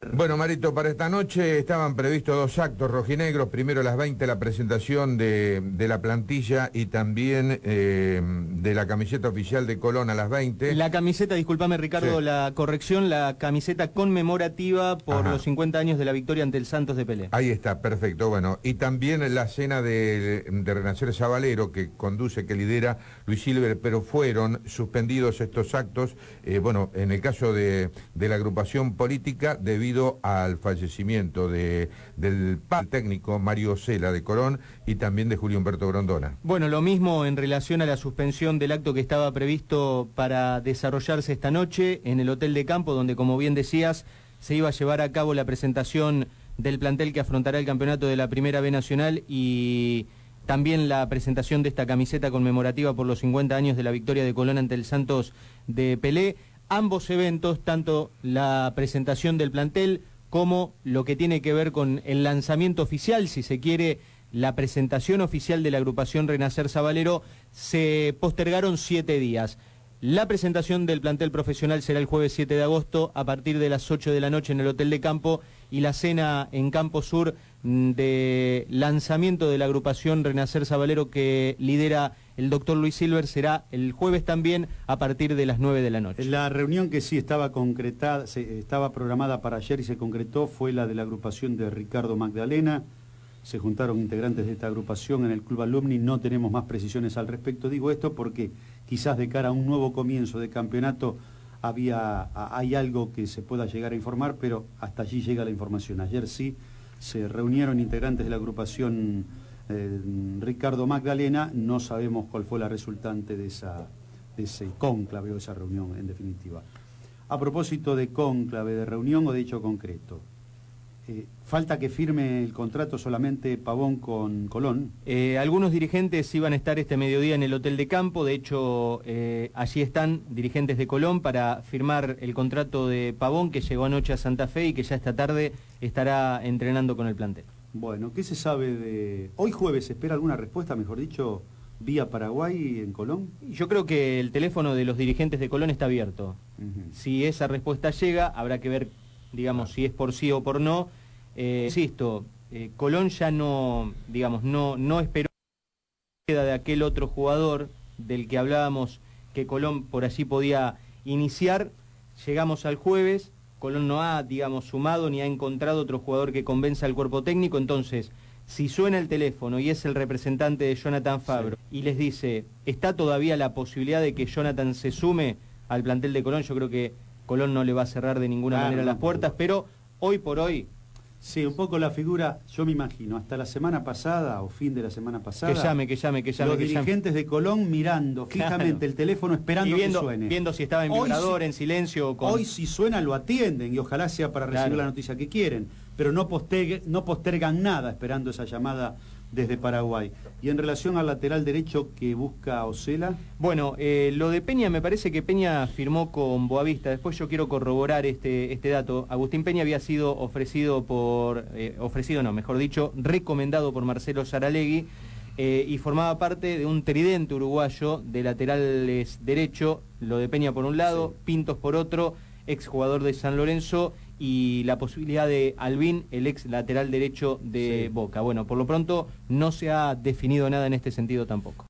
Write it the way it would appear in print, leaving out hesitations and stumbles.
Bueno, Marito, para esta noche estaban previstos dos actos rojinegros. Primero a las 20 la presentación de la plantilla y también de la camiseta oficial de Colón a las 20. La camiseta, discúlpame Ricardo, Sí. la corrección, la camiseta conmemorativa por Ajá. los 50 años de la victoria ante el Santos de Pelé. Ahí está, perfecto. Bueno, y también la cena de Renacer Sabalero que conduce, que lidera Luis Silver, pero fueron suspendidos estos actos, bueno, en el caso de la agrupación política, debido al fallecimiento del técnico Mario Cela de Colón y también de Julio Humberto Grondona. Bueno, lo mismo en relación a la suspensión del acto que estaba previsto para desarrollarse esta noche en el Hotel de Campo, donde, como bien decías, se iba a llevar a cabo la presentación del plantel que afrontará el campeonato de la Primera B Nacional y también la presentación de esta camiseta conmemorativa por los 50 años de la victoria de Colón ante el Santos de Pelé. Ambos eventos, tanto la presentación del plantel como lo que tiene que ver con el lanzamiento oficial, si se quiere, la presentación oficial de la agrupación Renacer Sabalero, se postergaron 7 días. La presentación del plantel profesional será el jueves 7 de agosto a partir de las 8 de la noche en el Hotel de Campo y la cena en Campo Sur de lanzamiento de la agrupación Renacer Sabalero que lidera el doctor Luis Silver será el jueves también a partir de las 9 de la noche. La reunión que sí estaba concretada, estaba programada para ayer y se concretó fue la de la agrupación de Ricardo Magdalena. Se juntaron integrantes de esta agrupación en el Club Alumni, no tenemos más precisiones al respecto. Digo esto porque quizás de cara a un nuevo comienzo de campeonato hay algo que se pueda llegar a informar, pero hasta allí llega la información. Ayer sí se reunieron integrantes de la agrupación Ricardo Magdalena, no sabemos cuál fue la resultante de ese cónclave o esa reunión en definitiva. A propósito de cónclave, de reunión o de hecho concreto, falta que firme el contrato solamente Pavón con Colón. Algunos dirigentes iban a estar este mediodía en el Hotel de Campo, de hecho allí están dirigentes de Colón para firmar el contrato de Pavón que llegó anoche a Santa Fe y que ya esta tarde estará entrenando con el plantel. Bueno, ¿qué se sabe de...? Hoy jueves se espera alguna respuesta, mejor dicho, vía Paraguay en Colón. Yo creo que el teléfono de los dirigentes de Colón está abierto. Si esa respuesta llega, habrá que ver, digamos, si es por sí o por no. Insisto, Colón ya no, digamos, no esperó de aquel otro jugador del que hablábamos que Colón por allí podía iniciar. Llegamos al jueves, Colón no ha, digamos, sumado ni ha encontrado otro jugador que convenza al cuerpo técnico, entonces, si suena el teléfono y es el representante de Jonathan Fabro y les dice, ¿está todavía la posibilidad de que Jonathan se sume al plantel de Colón? Yo creo que Colón no le va a cerrar de ninguna manera las puertas, pero hoy por hoy... Sí, un poco la figura, yo me imagino, hasta la semana pasada o fin de la semana pasada... Que llame. Los dirigentes de Colón mirando fijamente el teléfono, esperando que suene. Viendo si estaba en vibrador, en silencio... Hoy si suena lo atienden y ojalá sea para recibir la noticia que quieren, pero no postergan nada esperando esa llamada desde Paraguay. Y en relación al lateral derecho que busca Ocela... Bueno, lo de Peña, me parece que Peña firmó con Boavista. Después yo quiero corroborar este dato. Agustín Peña había sido recomendado por Marcelo Saralegui y formaba parte de un tridente uruguayo de laterales derecho. Lo de Peña por un lado, sí. Pintos por otro, exjugador de San Lorenzo, y la posibilidad de Albín, el ex lateral derecho de Boca. Bueno, por lo pronto no se ha definido nada en este sentido tampoco.